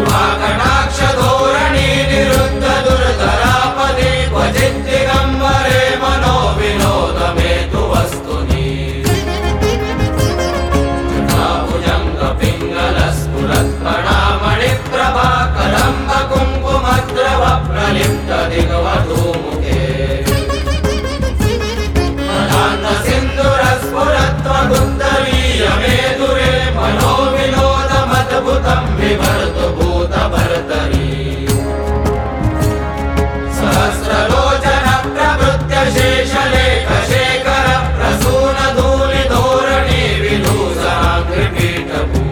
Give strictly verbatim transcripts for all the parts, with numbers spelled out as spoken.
कृपाकटाक्षधोरणी निरुद्ध दुर्धरापदे क्वचित् दिगम्बरे मनो विनोदमेतु वस्तुनि जटाभुजङ्गपिङ्गलस्फुरत्प्रणामणिप्रभा कदम्ब कुङ्कुमद्रव प्रलिप्त दिग्वधूमुखे सिन्दुरस्फुरत्वगुन्दलीयमेदुरे मनो विनोदमद्भुतं विभर्तु भूतभर्तरी सहस्रलोचन प्रभृत्य शेषलेखशेखर प्रसूनधूलिधोरणी विधूसराङ्घ्रिपीठभू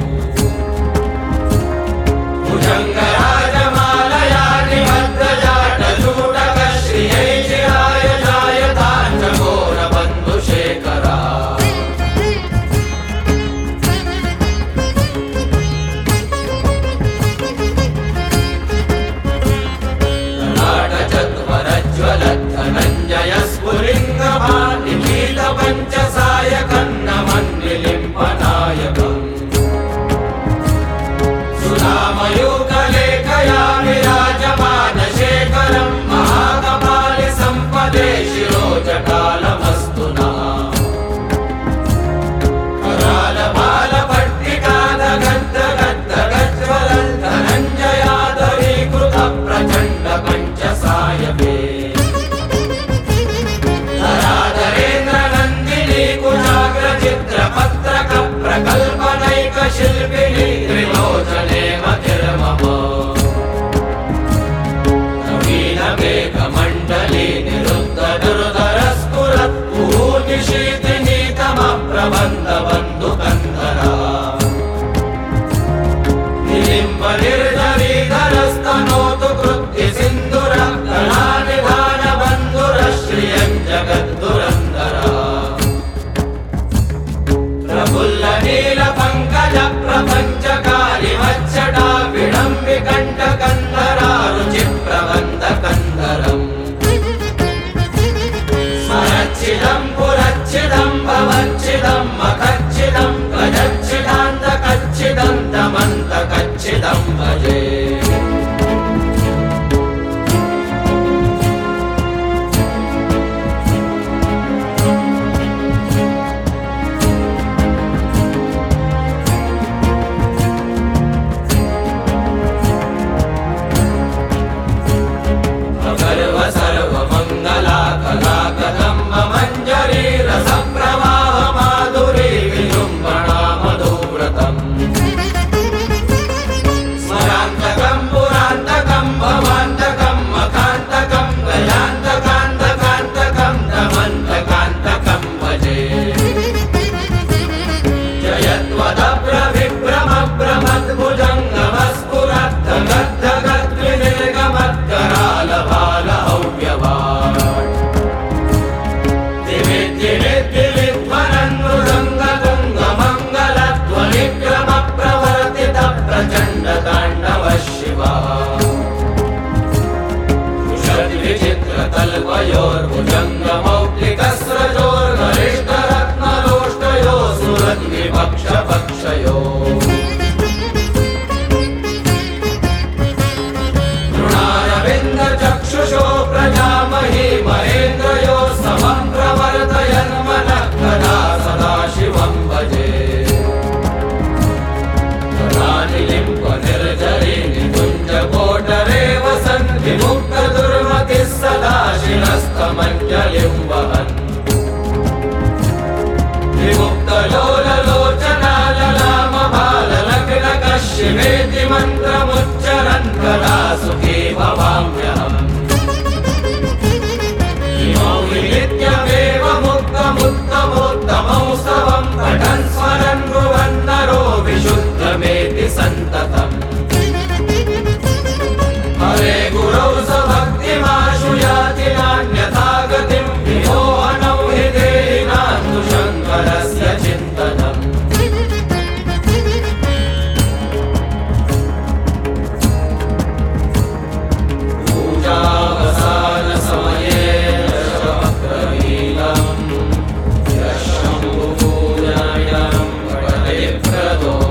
भुजङ्गराजमालया निबद्धजाटचूटक श्रियै चिराय जायताञ्चघोरबन्धुशेखरा धनञ्जय स्फुलिङ्गभानिमीत पञ्चसायकन्नमन्निलिम्पनायकम् सुनामयूकलेखया विराजमानशेखरं महाकपालि सम्पदे शिरोजटालमस्तु नः करालबालपट्टिकादगद्दगद्दगज्ज्वलन् धनञ्जयादरीकृत प्रचण्ड पञ्चसायके कुजाग्रचित्रपत्रक प्रकल्पनैकशिल्पिनी त्रिलोचने मतिर्मम नवीनमेघमण्डली निरुद्ध दुर्धरस्फुरत् प्रबन्धबन्धुकन्धरा निलिम्ब निर्जरीधरस्तनोतु कृत्य सिन्दुर कलानिधानबन्धुरश्रियं जगद्दुरन्धरा प्रफुल्ल नील पंकज प्रपंचकारि वच्छटा विडम्बिकण्ठ कन्धरा रुचि प्रबन्ध कन्धरम् स्मरच्छिदं पुरच्छिदं भवच्छिदं मखच्छिदं गजच्छिदान्तकच्छिदं दमन्तकच्छिदं भजे सर्वमङ्गला कला कदम्ब मञ्जरी रसप्रवाह माधुरी विजृम्भणा मधुव्रतम् स्मरान्तकं पुरान्तकं भवान्तकं मखान्तकं गजान्तकान्तकान्तकं दमन्तकान्तकं भजे जयत्वदभ्रविभ्रमभ्रमद्भुजङ्गमस्फुरद्धगद्धगद्विनिर्गमद्करालभाल विचित्रतल्पयोर्भुजङ्गमौक्तिकस्रजोर्गरिष्ठरत्नलोष्टयो सुरद्विपक्षपक्षयो चक्षुषो प्रजामहि महेन्द्रयो समं प्रवर्तयन्मनः कदा सदा शिवं भजे कदानिलिम्ब निर्जरी निकुञ्जकोटरे वसन् विमुक्तदुर्मतिः सदा शिरस्तमञ्जलिं वहन् विमुक्तलोललोचनाललामभाललग्नकः शिवेति मन्त्रमुच्चरन् कदा सुखी भवाम्यहम् इमौ हि नित्यमेव मुक्तमुत्तमोत्तमौ स्तवं पठन् स्मरन् ब्रुवन्नरो विशुद्धमेति सन्ततम् हरे गुरौ सभक्तिमाशु याति नान्यथा गतिं विमोहनौ हि देहिनां तु शङ्करस्य चिन्तनम् पूजावसानसमये दशवक्त्रमीलं यः शम्भुपूजनं पठति प्रदो